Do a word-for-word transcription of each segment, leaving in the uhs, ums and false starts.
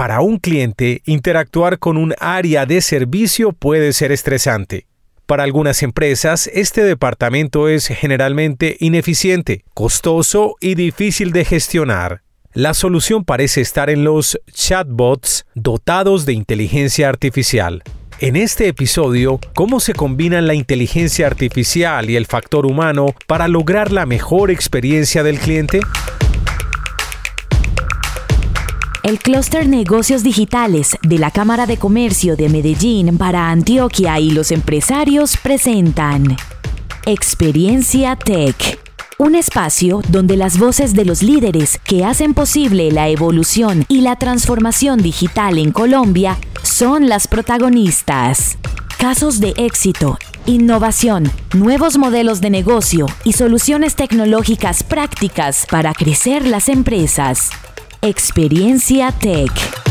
Para un cliente, interactuar con un área de servicio puede ser estresante. Para algunas empresas, este departamento es generalmente ineficiente, costoso y difícil de gestionar. La solución parece estar en los chatbots dotados de inteligencia artificial. En este episodio, ¿cómo se combinan la inteligencia artificial y el factor humano para lograr la mejor experiencia del cliente? El Clúster Negocios Digitales de la Cámara de Comercio de Medellín para Antioquia y los empresarios presentan Experiencia Tech, un espacio donde las voces de los líderes que hacen posible la evolución y la transformación digital en Colombia son las protagonistas. Casos de éxito, innovación, nuevos modelos de negocio y soluciones tecnológicas prácticas para crecer las empresas. Experiencia Tech.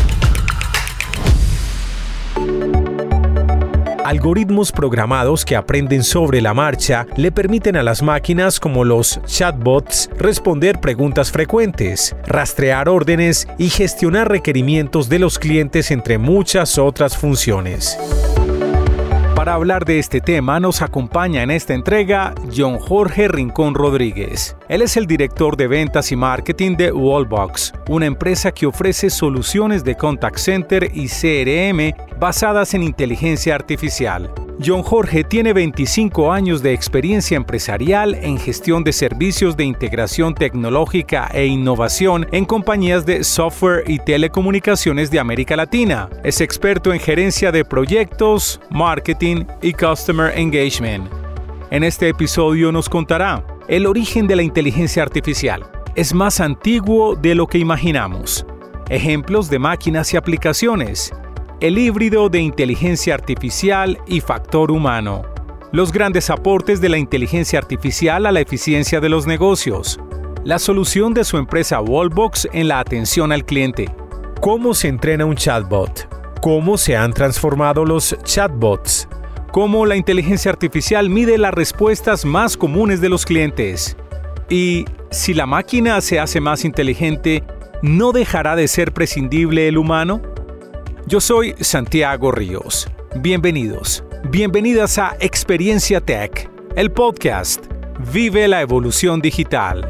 Algoritmos programados que aprenden sobre la marcha le permiten a las máquinas como los chatbots responder preguntas frecuentes, rastrear órdenes y gestionar requerimientos de los clientes, entre muchas otras funciones. Para hablar de este tema nos acompaña en esta entrega John Jorge Rincón Rodríguez. Él es el director de ventas y marketing de Wallbox, una empresa que ofrece soluciones de contact center y C R M basadas en inteligencia artificial. John Jorge tiene veinticinco años de experiencia empresarial en gestión de servicios de integración tecnológica e innovación en compañías de software y telecomunicaciones de América Latina. Es experto en gerencia de proyectos, marketing y customer engagement. En este episodio nos contará el origen de la inteligencia artificial. Es más antiguo de lo que imaginamos. Ejemplos de máquinas y aplicaciones. El híbrido de inteligencia artificial y factor humano. Los grandes aportes de la inteligencia artificial a la eficiencia de los negocios. La solución de su empresa Wallbox en la atención al cliente. ¿Cómo se entrena un chatbot? ¿Cómo se han transformado los chatbots? ¿Cómo la inteligencia artificial mide las respuestas más comunes de los clientes? Y si la máquina se hace más inteligente, ¿no dejará de ser prescindible el humano? Yo soy Santiago Ríos. Bienvenidos, bienvenidas a Experiencia Tech, el podcast. Vive la evolución digital.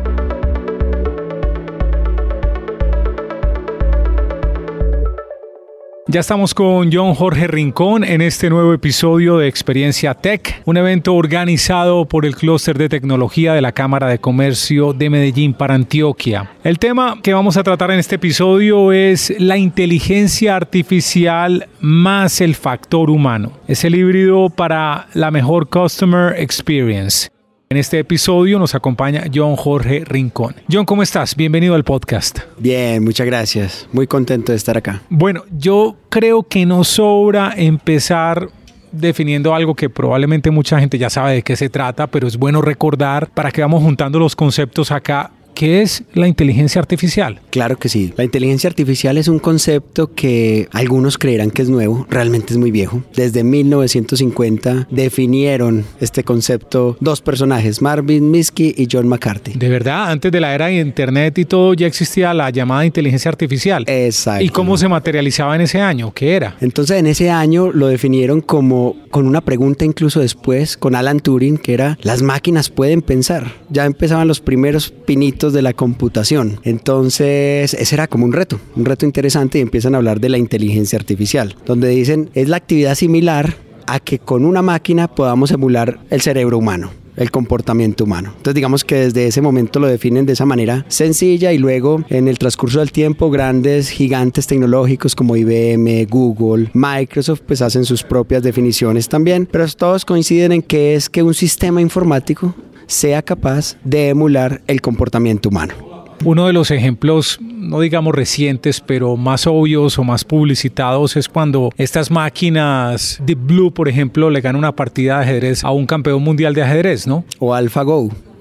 Ya estamos con John Jorge Rincón en este nuevo episodio de Experiencia Tech, un evento organizado por el Clúster de Tecnología de la Cámara de Comercio de Medellín para Antioquia. El tema que vamos a tratar en este episodio es la inteligencia artificial más el factor humano. Es el híbrido para la mejor customer experience. En este episodio nos acompaña John Jorge Rincón. John, ¿cómo estás? Bienvenido al podcast. Bien, muchas gracias. Muy contento de estar acá. Bueno, yo creo que nos sobra empezar definiendo algo que probablemente mucha gente ya sabe de qué se trata, pero es bueno recordar para que vamos juntando los conceptos acá. ¿Qué es la inteligencia artificial? Claro que sí. La inteligencia artificial es un concepto que algunos creerán que es nuevo, realmente es muy viejo. Desde mil novecientos cincuenta definieron este concepto dos personajes, Marvin Minsky y John McCarthy. ¿De verdad? Antes de la era de internet y todo ya existía la llamada inteligencia artificial. Exacto. ¿Y cómo se materializaba en ese año? ¿Qué era? Entonces en ese año lo definieron como con una pregunta incluso después con Alan Turing, que era: ¿las máquinas pueden pensar? Ya empezaban los primeros pinitos de la computación. Entonces ese era como un reto, un reto interesante, y empiezan a hablar de la inteligencia artificial, donde dicen es la actividad similar a que con una máquina podamos emular el cerebro humano, el comportamiento humano. Entonces digamos que desde ese momento lo definen de esa manera sencilla, y luego en el transcurso del tiempo grandes gigantes tecnológicos como I B M, Google, Microsoft pues hacen sus propias definiciones también, pero todos coinciden en que es que un sistema informático sea capaz de emular el comportamiento humano. Uno de los ejemplos, no digamos recientes, pero más obvios o más publicitados es cuando estas máquinas Deep Blue, por ejemplo, le ganan una partida de ajedrez a un campeón mundial de ajedrez, ¿no? O AlphaGo.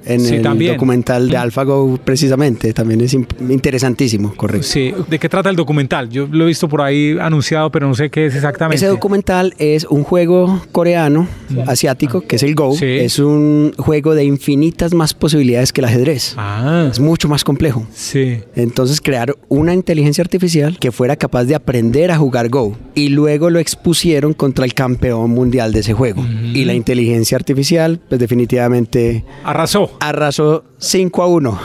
en sí, el también. documental de AlphaGo precisamente, también es interesantísimo, correcto. Sí, ¿de qué trata el documental? Yo lo he visto por ahí anunciado, pero no sé qué es exactamente. Ese documental es un juego coreano, asiático, que es el Go. Sí. Es un juego de infinitas más posibilidades que el ajedrez. Ah. Es mucho más complejo. Sí. Entonces crear una inteligencia artificial que fuera capaz de aprender a jugar Go y luego lo expusieron contra el campeón mundial de ese juego. Mm. Y la inteligencia artificial, pues definitivamente... Arrasó. Arrasó cinco a uno.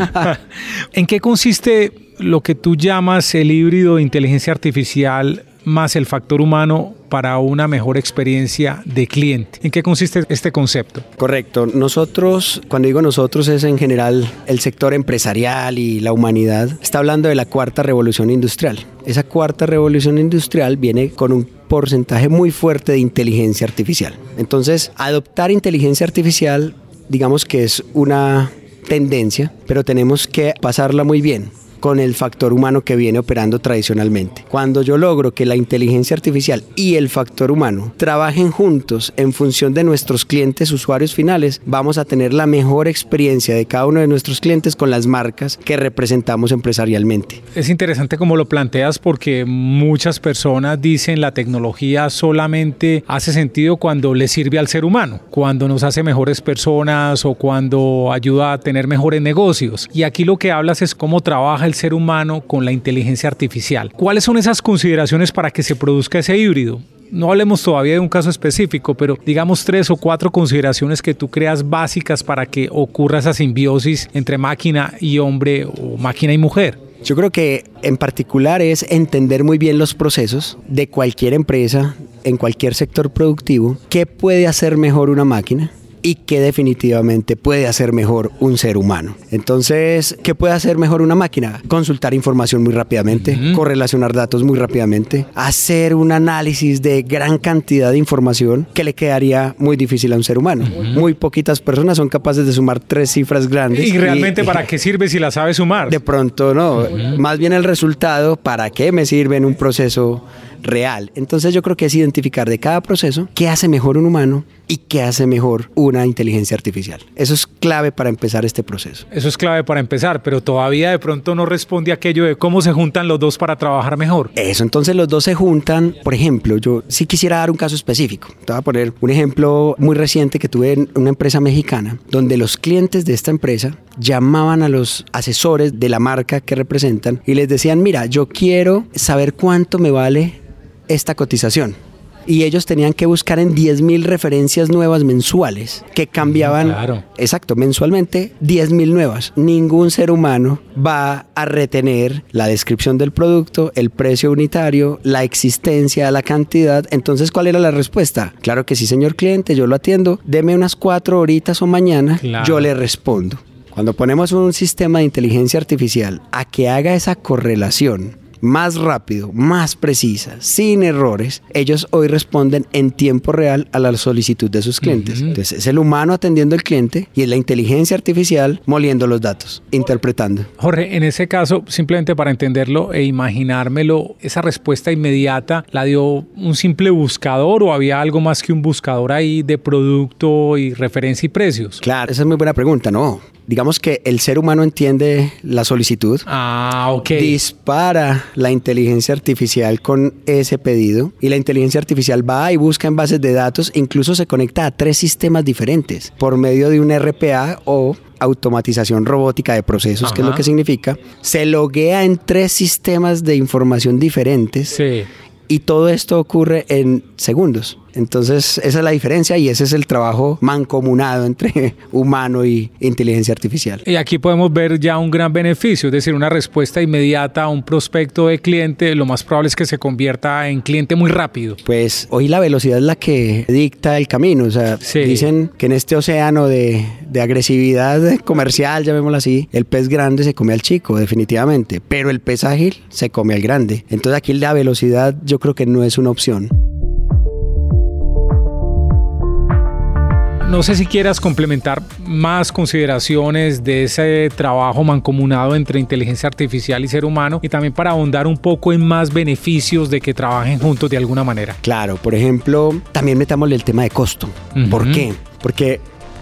¿En qué consiste lo que tú llamas el híbrido de inteligencia artificial más el factor humano para una mejor experiencia de cliente? ¿En qué consiste este concepto? Correcto. Nosotros, cuando digo nosotros, es en general el sector empresarial y la humanidad. Está hablando de la cuarta revolución industrial. Esa cuarta revolución industrial viene con un porcentaje muy fuerte de inteligencia artificial. Entonces, adoptar inteligencia artificial, digamos que es una tendencia, pero tenemos que pasarla muy bien con el factor humano que viene operando tradicionalmente. Cuando yo logro que la inteligencia artificial y el factor humano trabajen juntos en función de nuestros clientes, usuarios finales, vamos a tener la mejor experiencia de cada uno de nuestros clientes con las marcas que representamos empresarialmente. Es interesante como lo planteas porque muchas personas dicen la tecnología solamente hace sentido cuando le sirve al ser humano, cuando nos hace mejores personas o cuando ayuda a tener mejores negocios. Y aquí lo que hablas es cómo trabaja el ser humano con la inteligencia artificial. ¿Cuáles son esas consideraciones para que se produzca ese híbrido? No hablemos todavía de un caso específico, pero digamos tres o cuatro consideraciones que tú creas básicas para que ocurra esa simbiosis entre máquina y hombre o máquina y mujer. Yo creo que en particular es entender muy bien los procesos de cualquier empresa, en cualquier sector productivo, qué puede hacer mejor una máquina y qué definitivamente puede hacer mejor un ser humano. Entonces, ¿qué puede hacer mejor una máquina? Consultar información muy rápidamente, uh-huh. correlacionar datos muy rápidamente, hacer un análisis de gran cantidad de información que le quedaría muy difícil a un ser humano. Uh-huh. Muy poquitas personas son capaces de sumar tres cifras grandes. ¿Y realmente y, para qué sirve si la sabe sumar? De pronto no, uh-huh. más bien el resultado, ¿para qué me sirve en un proceso real? Entonces yo creo que es identificar de cada proceso qué hace mejor un humano y qué hace mejor una inteligencia artificial. Eso es clave para empezar este proceso. Eso es clave para empezar, pero todavía de pronto no responde aquello de cómo se juntan los dos para trabajar mejor. Eso, entonces los dos se juntan. Por ejemplo, yo sí quisiera dar un caso específico. Te voy a poner un ejemplo muy reciente que tuve en una empresa mexicana, donde los clientes de esta empresa llamaban a los asesores de la marca que representan y les decían, mira, yo quiero saber cuánto me vale esta cotización. Y ellos tenían que buscar en diez mil referencias nuevas mensuales que cambiaban, claro. exacto, mensualmente diez mil nuevas. Ningún ser humano va a retener la descripción del producto, el precio unitario, la existencia, la cantidad. Entonces, ¿cuál era la respuesta? Claro que sí, señor cliente, yo lo atiendo. Deme unas cuatro horitas o mañana, claro. yo le respondo. Cuando ponemos un sistema de inteligencia artificial a que haga esa correlación más rápido, más precisa, sin errores, ellos hoy responden en tiempo real a la solicitud de sus clientes. Uh-huh. Entonces es el humano atendiendo al cliente y es la inteligencia artificial moliendo los datos, interpretando. Jorge, en ese caso, simplemente para entenderlo e imaginármelo, ¿esa respuesta inmediata la dio un simple buscador o había algo más que un buscador ahí de producto y referencia y precios? Claro, esa es muy buena pregunta, ¿no? Digamos que el ser humano entiende la solicitud, ah, ok. dispara la inteligencia artificial con ese pedido y la inteligencia artificial va y busca en bases de datos, incluso se conecta a tres sistemas diferentes por medio de un R P A o automatización robótica de procesos, Ajá. que es lo que significa, se loguea en tres sistemas de información diferentes sí. y todo esto ocurre en segundos. Entonces esa es la diferencia y ese es el trabajo mancomunado entre humano y inteligencia artificial. Y aquí podemos ver ya un gran beneficio, es decir, una respuesta inmediata a un prospecto de cliente, lo más probable es que se convierta en cliente muy rápido. Pues hoy la velocidad es la que dicta el camino, o sea, sí. dicen que en este océano de, de agresividad comercial, llamémoslo así, el pez grande se come al chico, definitivamente, pero el pez ágil se come al grande. Entonces aquí la velocidad yo creo que no es una opción. No sé si quieras complementar más consideraciones de ese trabajo mancomunado entre inteligencia artificial y ser humano y también para ahondar un poco en más beneficios de que trabajen juntos de alguna manera. Claro, por ejemplo, también metámosle el tema de costo. Uh-huh. ¿Por qué? Porque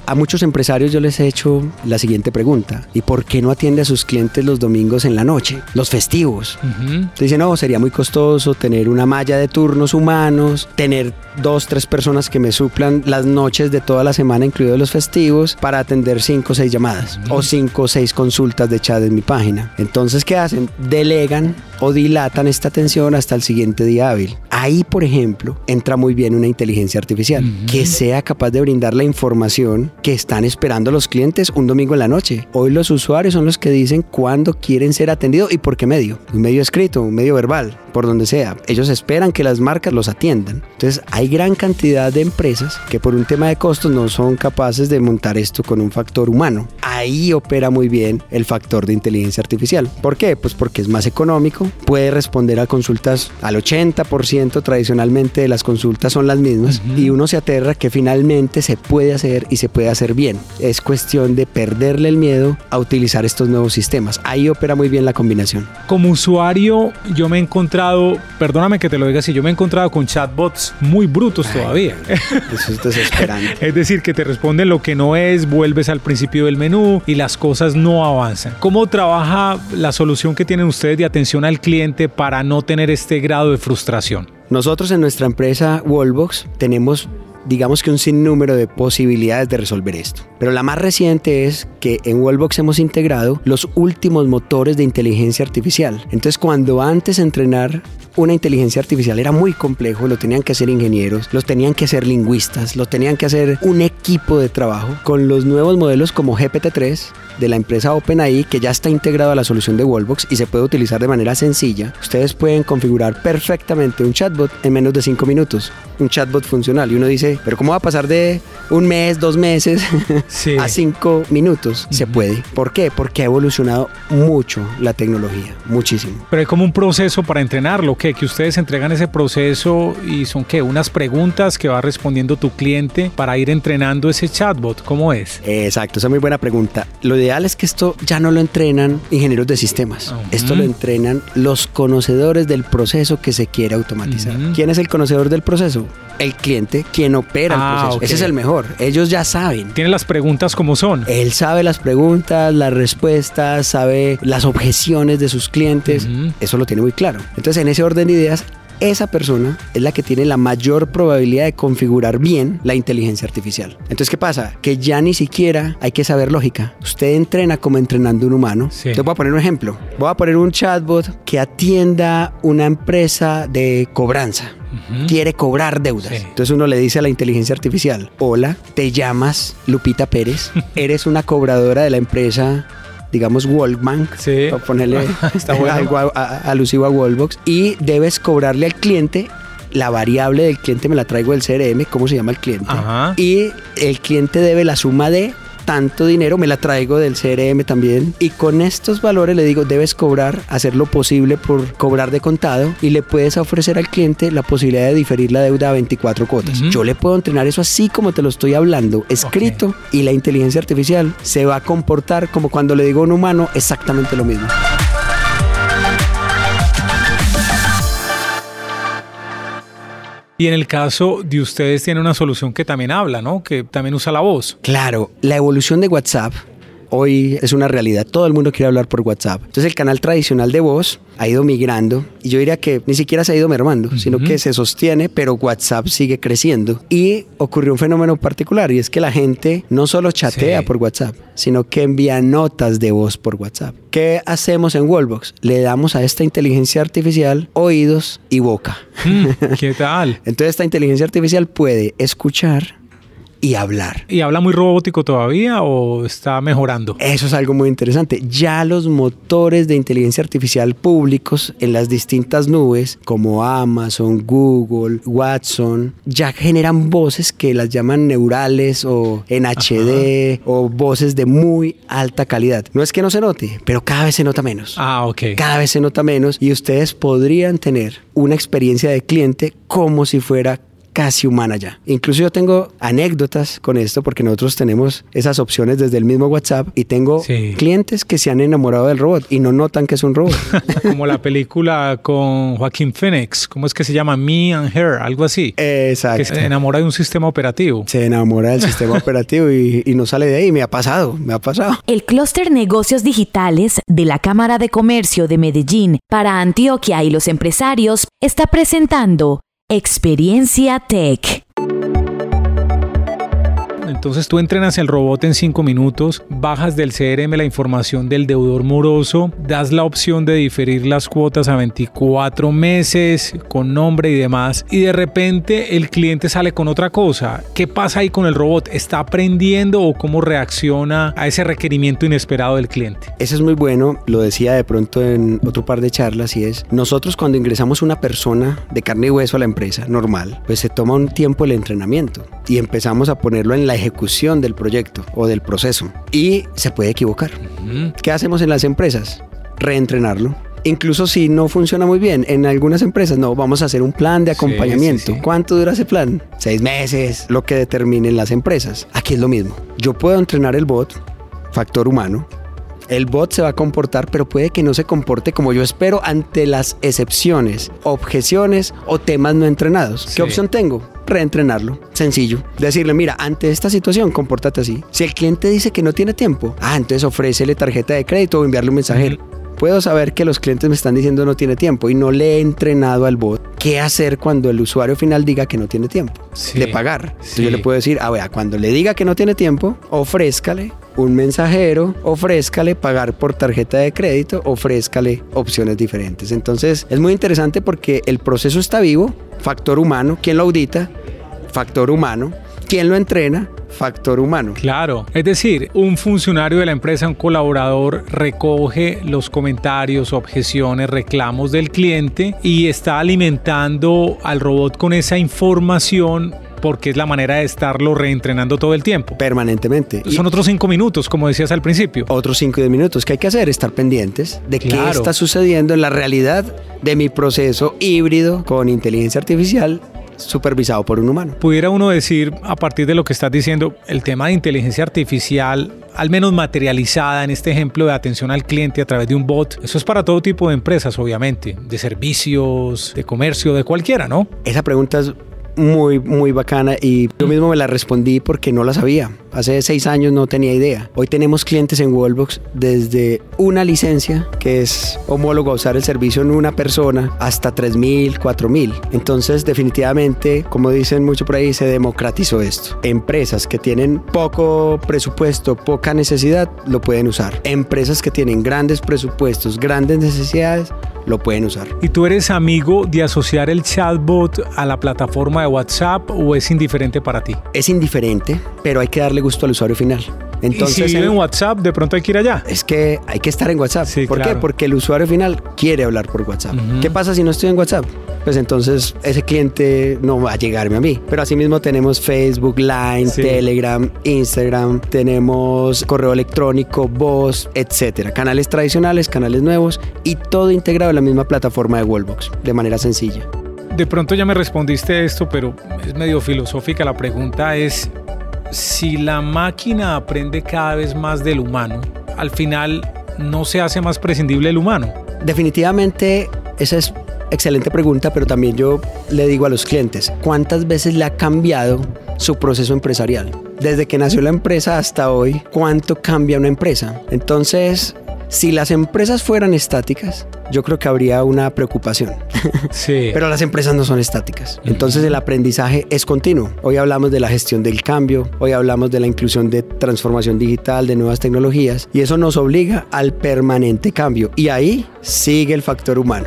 a muchos empresarios yo les he hecho la siguiente pregunta: ¿y por qué no atiende a sus clientes los domingos en la noche, los festivos? Uh-huh. Dicen, no, sería muy costoso tener una malla de turnos humanos, tener dos, tres personas que me suplan las noches de toda la semana, incluidos los festivos, para atender cinco o seis llamadas uh-huh. o cinco o seis consultas de chat en mi página. Entonces, ¿qué hacen? Delegan o dilatan esta atención hasta el siguiente día hábil. Ahí, por ejemplo, entra muy bien una inteligencia artificial uh-huh. que sea capaz de brindar la información que están esperando los clientes un domingo en la noche. Hoy los usuarios son los que dicen cuándo quieren ser atendidos y por qué medio. Un medio escrito, un medio verbal, por donde sea. Ellos esperan que las marcas los atiendan. Entonces, hay gran cantidad de empresas que por un tema de costos no son capaces de montar esto con un factor humano. Ahí opera muy bien el factor de inteligencia artificial. ¿Por qué? Pues porque es más económico, puede responder a consultas al ochenta por ciento, tradicionalmente de las consultas son las mismas uh-huh. y uno se aterra que finalmente se puede hacer y se puede hacer bien. Es cuestión de perderle el miedo a utilizar estos nuevos sistemas. Ahí opera muy bien la combinación. Como usuario, yo me he encontrado, perdóname que te lo diga así, yo me he encontrado con chatbots muy brutos Ay, todavía. Eso es desesperante. Es decir, que te responden lo que no es, vuelves al principio del menú y las cosas no avanzan. ¿Cómo trabaja la solución que tienen ustedes de atención al cliente para no tener este grado de frustración? Nosotros en nuestra empresa Wallbox tenemos, digamos que un sinnúmero de posibilidades de resolver esto. Pero la más reciente es que en Wallbox hemos integrado los últimos motores de inteligencia artificial. Entonces, cuando antes entrenar una inteligencia artificial era muy complejo, lo tenían que hacer ingenieros, los tenían que hacer lingüistas, lo tenían que hacer un equipo de trabajo. Con los nuevos modelos como G P T tres de la empresa OpenAI, que ya está integrado a la solución de Wallbox y se puede utilizar de manera sencilla, ustedes pueden configurar perfectamente un chatbot en menos de cinco minutos. Un chatbot funcional. Y uno dice, ¿pero cómo va a pasar de un mes, dos meses sí. a cinco minutos? Uh-huh. Se puede. ¿Por qué? Porque ha evolucionado mucho la tecnología, muchísimo. Pero hay como un proceso para entrenarlo, ¿qué? Que ustedes entregan ese proceso y son ¿qué? Unas preguntas que va respondiendo tu cliente para ir entrenando ese chatbot. ¿Cómo es? Exacto, esa es muy buena pregunta. Lo ideal es que esto ya no lo entrenan ingenieros de sistemas. Uh-huh. Esto lo entrenan los conocedores del proceso que se quiere automatizar. Uh-huh. ¿Quién es el conocedor del proceso? El cliente, quien opera ah, el proceso. Okay. Ese es el mejor. Ellos ya saben. Tienen las preguntas como son. Él sabe las preguntas, las respuestas, sabe las objeciones de sus clientes. Uh-huh. Eso lo tiene muy claro. Entonces, en ese orden de ideas, esa persona es la que tiene la mayor probabilidad de configurar bien la inteligencia artificial. Entonces, ¿qué pasa? Que ya ni siquiera hay que saber lógica. Usted entrena como entrenando un humano. Sí. Entonces, voy a poner un ejemplo. Voy a poner un chatbot que atienda una empresa de cobranza. Uh-huh. Quiere cobrar deudas. Sí. Entonces uno le dice a la inteligencia artificial: hola, te llamas Lupita Pérez, eres una cobradora de la empresa, digamos, Wallbank, sí. para ponerle Está bueno. algo a, a, alusivo a Wallbox, y debes cobrarle al cliente. La variable del cliente me la traigo del C R M, cómo se llama el cliente. Ajá. Y el cliente debe la suma de tanto dinero, me la traigo del C R M también, y con estos valores le digo, debes cobrar, hacer lo posible por cobrar de contado, y le puedes ofrecer al cliente la posibilidad de diferir la deuda a veinticuatro cuotas. Uh-huh. Yo le puedo entrenar eso así como te lo estoy hablando, escrito, okay. y la inteligencia artificial se va a comportar como cuando le digo a un humano exactamente lo mismo. Y en el caso de ustedes tienen una solución que también habla, ¿no? Que también usa la voz. Claro, la evolución de WhatsApp hoy es una realidad. Todo el mundo quiere hablar por WhatsApp. Entonces el canal tradicional de voz ha ido migrando, y yo diría que ni siquiera se ha ido mermando, uh-huh. sino que se sostiene, pero WhatsApp sigue creciendo. Y ocurrió un fenómeno particular, y es que la gente no solo chatea sí. por WhatsApp, sino que envía notas de voz por WhatsApp. ¿Qué hacemos en Wallbox? Le damos a esta inteligencia artificial oídos y boca. Mm, ¿qué tal? Entonces esta inteligencia artificial puede escuchar y hablar. ¿Y habla muy robótico todavía o está mejorando? Eso es algo muy interesante. Ya los motores de inteligencia artificial públicos en las distintas nubes, como Amazon, Google, Watson, ya generan voces que las llaman neurales o en H D, Ajá. o voces de muy alta calidad. No es que no se note, pero cada vez se nota menos. Ah, ok. Cada vez se nota menos, y ustedes podrían tener una experiencia de cliente como si fuera casi humana ya. Incluso yo tengo anécdotas con esto porque nosotros tenemos esas opciones desde el mismo WhatsApp y tengo sí. clientes que se han enamorado del robot y no notan que es un robot. Como la película con Joaquín Phoenix, ¿cómo es que se llama? Me and Her, algo así. Exacto. Que se enamora de un sistema operativo. Se enamora del sistema operativo y, y no sale de ahí. Me ha pasado, me ha pasado. El Clúster Negocios Digitales de la Cámara de Comercio de Medellín para Antioquia y los empresarios está presentando Experiencia Tech. Entonces tú entrenas el robot en cinco minutos, bajas del C R M la información del deudor moroso, das la opción de diferir las cuotas a veinticuatro meses con nombre y demás, y de repente el cliente sale con otra cosa. ¿Qué pasa ahí con el robot? ¿Está aprendiendo o cómo reacciona a ese requerimiento inesperado del cliente? Eso es muy bueno, lo decía de pronto en otro par de charlas, y es, nosotros cuando ingresamos una persona de carne y hueso a la empresa, normal, pues se toma un tiempo el entrenamiento y empezamos a ponerlo en la ejecución del proyecto o del proceso y se puede equivocar. Uh-huh. ¿Qué hacemos en las empresas? Reentrenarlo. Incluso si no funciona muy bien, en algunas empresas no, vamos a hacer un plan de acompañamiento. Sí, sí, sí. ¿Cuánto dura ese plan? Seis meses, lo que determinen las empresas. Aquí es lo mismo. Yo puedo entrenar el bot, factor humano. El bot se va a comportar, pero puede que no se comporte como yo espero ante las excepciones, objeciones o temas no entrenados. Sí. ¿Qué opción tengo? Reentrenarlo. Sencillo. Decirle, mira, ante esta situación, compórtate así. Si el cliente dice que no tiene tiempo, ah, entonces ofrécele tarjeta de crédito o enviarle un mensajero. Uh-huh. Puedo saber que los clientes me están diciendo no tiene tiempo y no le he entrenado al bot qué hacer cuando el usuario final diga que no tiene tiempo sí, de pagar. Entonces sí. yo le puedo decir, ah, vea, cuando le diga que no tiene tiempo, ofrézcale un mensajero, ofrézcale pagar por tarjeta de crédito, ofrézcale opciones diferentes. Entonces es muy interesante porque el proceso está vivo, factor humano, ¿quién lo audita? Factor humano, ¿quién lo entrena? Factor humano. Claro, es decir, un funcionario de la empresa, un colaborador, recoge los comentarios, objeciones, reclamos del cliente y está alimentando al robot con esa información porque es la manera de estarlo reentrenando todo el tiempo. Permanentemente. Son y otros cinco minutos, como decías al principio. Otros cinco o diez minutos. ¿Qué hay que hacer? Estar pendientes de claro. qué está sucediendo en la realidad de mi proceso híbrido con inteligencia artificial supervisado por un humano. Pudiera uno decir, a partir de lo que estás diciendo, el tema de inteligencia artificial, al menos materializada en este ejemplo de atención al cliente a través de un bot, eso es para todo tipo de empresas, obviamente, de servicios, de comercio, de cualquiera, ¿no? Esa pregunta es muy, muy bacana y yo mismo me la respondí porque no la sabía. Hace seis años no tenía idea. Hoy tenemos clientes en Wallbox desde una licencia, que es homólogo a usar el servicio en una persona, hasta tres mil, cuatro mil. Entonces, definitivamente, como dicen mucho por ahí, se democratizó esto. Empresas que tienen poco presupuesto, poca necesidad, lo pueden usar. Empresas que tienen grandes presupuestos, grandes necesidades, lo pueden usar. ¿Y tú eres amigo de asociar el chatbot a la plataforma de WhatsApp o es indiferente para ti? Es indiferente, pero hay que darle gusto al usuario final. Entonces, ¿y si vive en WhatsApp, de pronto hay que ir allá? Es que hay que estar en WhatsApp. Sí, ¿Por claro. qué? Porque el usuario final quiere hablar por WhatsApp. Uh-huh. ¿Qué pasa si no estoy en WhatsApp? Pues entonces ese cliente no va a llegarme a mí. Pero asimismo tenemos Facebook, Line, sí. Telegram, Instagram, tenemos correo electrónico, voz, etcétera. Canales tradicionales, canales nuevos y todo integrado en la misma plataforma de Wallbox, de manera sencilla. De pronto ya me respondiste esto, pero es medio filosófica. La pregunta es, si la máquina aprende cada vez más del humano, al final no se hace más prescindible el humano. Definitivamente, esa es excelente pregunta, pero también yo le digo a los clientes, ¿cuántas veces le ha cambiado su proceso empresarial? Desde que nació la empresa hasta hoy, ¿cuánto cambia una empresa? Entonces, si las empresas fueran estáticas, yo creo que habría una preocupación. Sí. Pero las empresas no son estáticas. Entonces el aprendizaje es continuo. Hoy hablamos de la gestión del cambio, hoy hablamos de la inclusión de transformación digital, de nuevas tecnologías, y eso nos obliga al permanente cambio. Y ahí sigue el factor humano.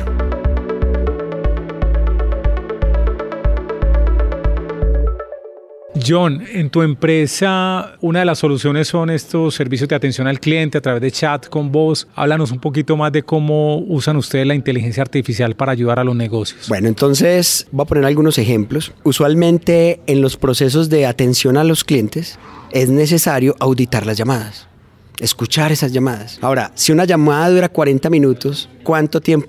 John, en tu empresa, una de las soluciones son estos servicios de atención al cliente a través de chat con voz. Háblanos un poquito más de cómo usan ustedes la inteligencia artificial para ayudar a los negocios. Bueno, entonces voy a poner algunos ejemplos. Usualmente en los procesos de atención a los clientes es necesario auditar las llamadas, escuchar esas llamadas. Ahora, si una llamada dura cuarenta minutos, ¿cuánto tiempo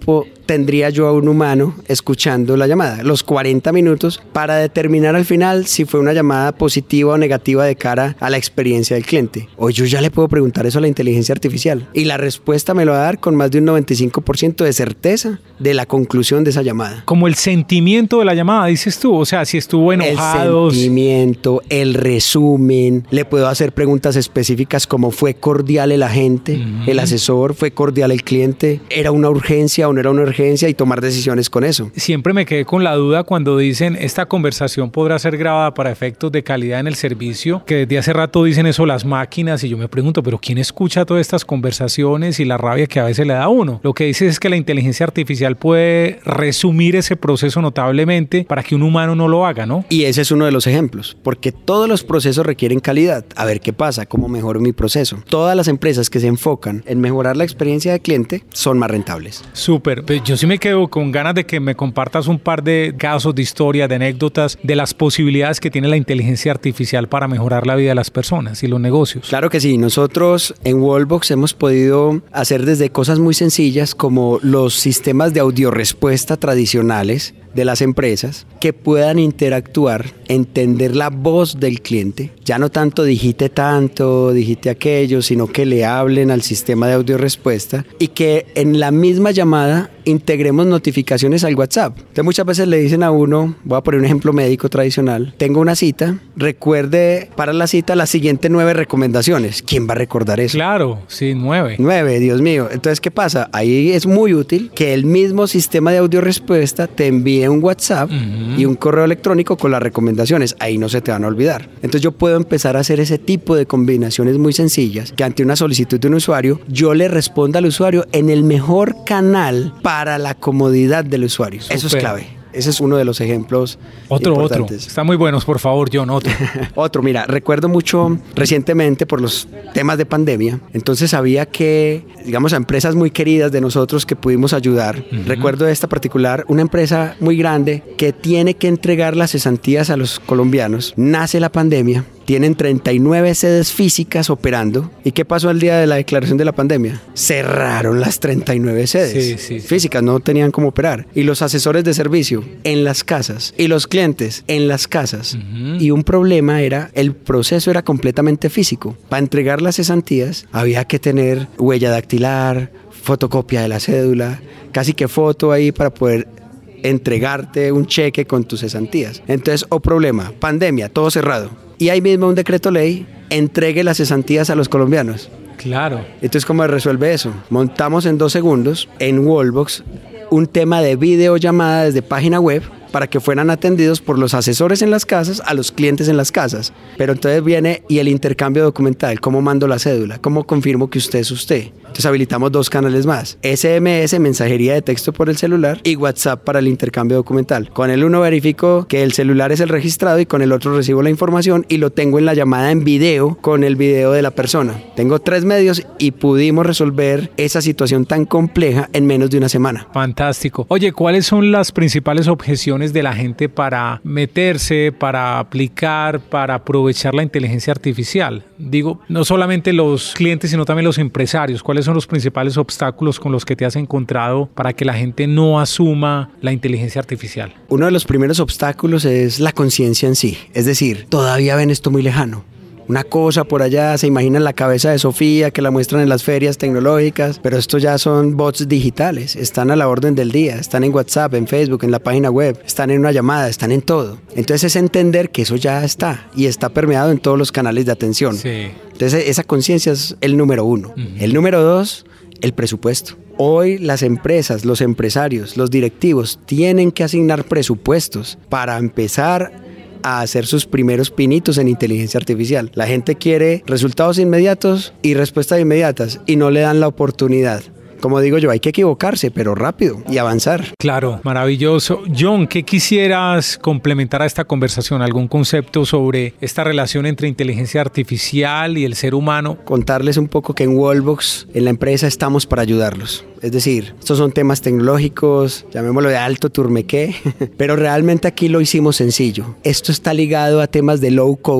tendría yo a un humano escuchando la llamada, los cuarenta minutos, para determinar al final si fue una llamada positiva o negativa de cara a la experiencia del cliente. O yo ya le puedo preguntar eso a la inteligencia artificial y la respuesta me lo va a dar con más de un noventa y cinco por ciento de certeza de la conclusión de esa llamada. Como el sentimiento de la llamada, dices tú, o sea, si estuvo enojado. El sentimiento, el resumen, le puedo hacer preguntas específicas como fue cordial el agente, uh-huh. el asesor, fue cordial el cliente, era una urgencia o no era una urgencia y tomar decisiones con eso. Siempre me quedé con la duda cuando dicen esta conversación podrá ser grabada para efectos de calidad en el servicio, que desde hace rato dicen eso las máquinas y yo me pregunto, pero ¿quién escucha todas estas conversaciones y la rabia que a veces le da a uno? Lo que dice es que la inteligencia artificial puede resumir ese proceso notablemente para que un humano no lo haga, ¿no? Y ese es uno de los ejemplos, porque todos los procesos requieren calidad. A ver qué pasa, cómo mejoro mi proceso. Todas las empresas que se enfocan en mejorar la experiencia del cliente son más rentables. Súper. Yo sí me quedo con ganas de que me compartas un par de casos, de historias, de anécdotas, de las posibilidades que tiene la inteligencia artificial para mejorar la vida de las personas y los negocios. Claro que sí. Nosotros en Wallbox hemos podido hacer desde cosas muy sencillas como los sistemas de audiorespuesta tradicionales de las empresas que puedan interactuar, entender la voz del cliente, ya no tanto digite tanto, digite aquello, sino que le hablen al sistema de audiorespuesta y que en la misma llamada integremos notificaciones al WhatsApp. Entonces muchas veces le dicen a uno, voy a poner un ejemplo médico tradicional, tengo una cita, recuerde para la cita las siguientes nueve recomendaciones. ¿Quién va a recordar eso? Claro, sí, nueve. Nueve, Dios mío. Entonces, ¿qué pasa? Ahí es muy útil que el mismo sistema de audiorespuesta te envíe un WhatsApp uh-huh. y un correo electrónico con las recomendaciones. Ahí no se te van a olvidar. Entonces yo puedo empezar a hacer ese tipo de combinaciones muy sencillas que ante una solicitud de un usuario, yo le responda al usuario en el mejor canal para la comodidad del usuario. Super. Eso es clave. Ese es uno de los ejemplos Otro, importantes. otro. Están muy buenos, por favor, John, otro. Otro, mira, recuerdo mucho recientemente por los temas de pandemia, entonces había que, digamos, a empresas muy queridas de nosotros que pudimos ayudar. Uh-huh. Recuerdo de esta particular, una empresa muy grande que tiene que entregar las cesantías a los colombianos. Nace la pandemia. Tienen treinta y nueve sedes físicas operando. ¿Y qué pasó el día de la declaración de la pandemia? Cerraron las treinta y nueve sedes sí, sí, sí. físicas, no tenían cómo operar. Y los asesores de servicio en las casas y los clientes en las casas. Uh-huh. Y un problema era, el proceso era completamente físico. Para entregar las cesantías había que tener huella dactilar, fotocopia de la cédula, casi que foto ahí para poder entregarte un cheque con tus cesantías. Entonces, o problema, pandemia, todo cerrado. Y ahí mismo un decreto ley entregue las cesantías a los colombianos. Claro. Entonces, ¿cómo se resuelve eso? Montamos en dos segundos en Wallbox un tema de videollamada desde página web para que fueran atendidos por los asesores en las casas a los clientes en las casas. Pero entonces viene y el intercambio documental, cómo mando la cédula, cómo confirmo que usted es usted. Entonces habilitamos dos canales más, ese eme ese, mensajería de texto por el celular, y WhatsApp para el intercambio documental. Con el uno verifico que el celular es el registrado y con el otro recibo la información y lo tengo en la llamada en video con el video de la persona. Tengo tres medios y pudimos resolver esa situación tan compleja en menos de una semana. Fantástico. Oye, ¿cuáles son las principales objeciones de la gente para meterse, para aplicar, para aprovechar la inteligencia artificial? Digo, no solamente los clientes, sino también los empresarios. ¿Cuáles son los principales obstáculos con los que te has encontrado para que la gente no asuma la inteligencia artificial? Uno de los primeros obstáculos es la conciencia en sí. Es decir, todavía ven esto muy lejano. Una cosa por allá, se imaginan la cabeza de Sofía que la muestran en las ferias tecnológicas, pero estos ya son bots digitales, están a la orden del día, están en WhatsApp, en Facebook, en la página web, están en una llamada, están en todo. Entonces es entender que eso ya está y está permeado en todos los canales de atención. Sí. Entonces esa conciencia es el número uno. Uh-huh. El número dos, el presupuesto. Hoy las empresas, los empresarios, los directivos tienen que asignar presupuestos para empezar a hacer sus primeros pinitos en inteligencia artificial. La gente quiere resultados inmediatos y respuestas inmediatas y no le dan la oportunidad. Como digo yo, hay que equivocarse, pero rápido y avanzar. Claro, maravilloso. John, ¿qué quisieras complementar a esta conversación? ¿Algún concepto sobre esta relación entre inteligencia artificial y el ser humano? Contarles un poco que en Wallbox, en la empresa, estamos para ayudarlos. Es decir, estos son temas tecnológicos, llamémoslo de alto turmequé, pero realmente aquí lo hicimos sencillo. Esto está ligado a temas de low code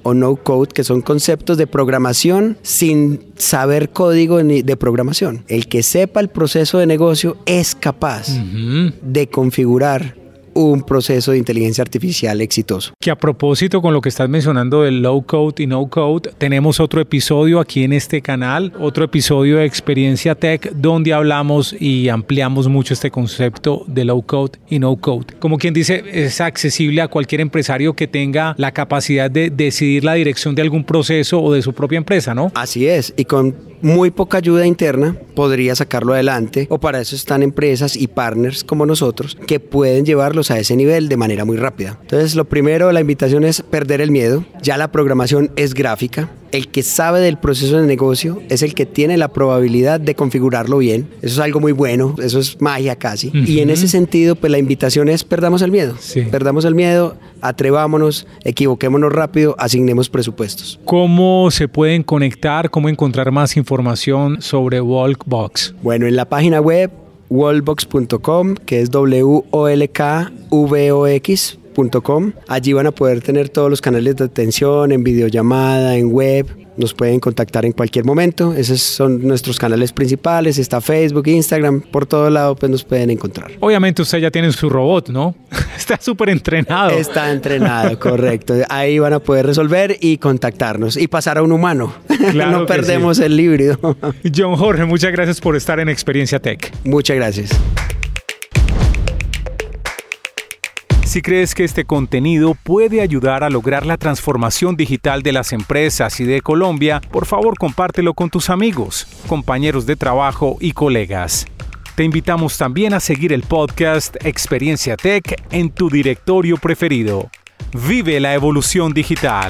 o no code, que son conceptos de programación sin saber código ni de programación. El que sepa el proceso de negocio es capaz uh-huh. de configurar un proceso de inteligencia artificial exitoso. Que a propósito, con lo que estás mencionando del low code y no code, tenemos otro episodio aquí en este canal, otro episodio de Experiencia Tech, donde hablamos y ampliamos mucho este concepto de low code y no code. Como quien dice, es accesible a cualquier empresario que tenga la capacidad de decidir la dirección de algún proceso o de su propia empresa, ¿no? Así es, y con muy poca ayuda interna podría sacarlo adelante, o para eso están empresas y partners como nosotros que pueden llevarlos a ese nivel de manera muy rápida. Entonces, lo primero, la invitación es perder el miedo. Ya la programación es gráfica. El que sabe del proceso de negocio es el que tiene la probabilidad de configurarlo bien. Eso es algo muy bueno, eso es magia casi. Uh-huh. Y en ese sentido, pues la invitación es perdamos el miedo. Sí. Perdamos el miedo, atrevámonos, equivoquémonos rápido, asignemos presupuestos. ¿Cómo se pueden conectar? ¿Cómo encontrar más información sobre Wolkbox? Bueno, en la página web wolkbox punto com, que es W O L K V O X punto com. Allí van a poder tener todos los canales de atención en videollamada, en web. Nos pueden contactar en cualquier momento. Esos son nuestros canales principales. Está Facebook, Instagram, por todo lado pues nos pueden encontrar. Obviamente usted ya tiene su robot, ¿no? Está súper entrenado. Está entrenado, correcto. Ahí van a poder resolver y contactarnos y pasar a un humano. Claro. No perdemos sí. el híbrido. John Jorge, muchas gracias por estar en Experiencia Tech. Muchas gracias. Si crees que este contenido puede ayudar a lograr la transformación digital de las empresas y de Colombia, por favor compártelo con tus amigos, compañeros de trabajo y colegas. Te invitamos también a seguir el podcast Experiencia Tech en tu directorio preferido. Vive la evolución digital.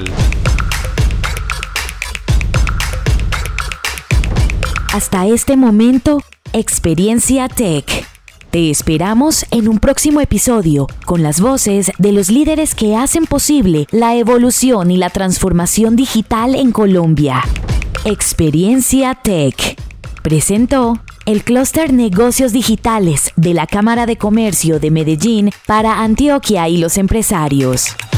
Hasta este momento, Experiencia Tech. Te esperamos en un próximo episodio con las voces de los líderes que hacen posible la evolución y la transformación digital en Colombia. Experiencia Tech presentó el Clúster Negocios Digitales de la Cámara de Comercio de Medellín para Antioquia y los empresarios.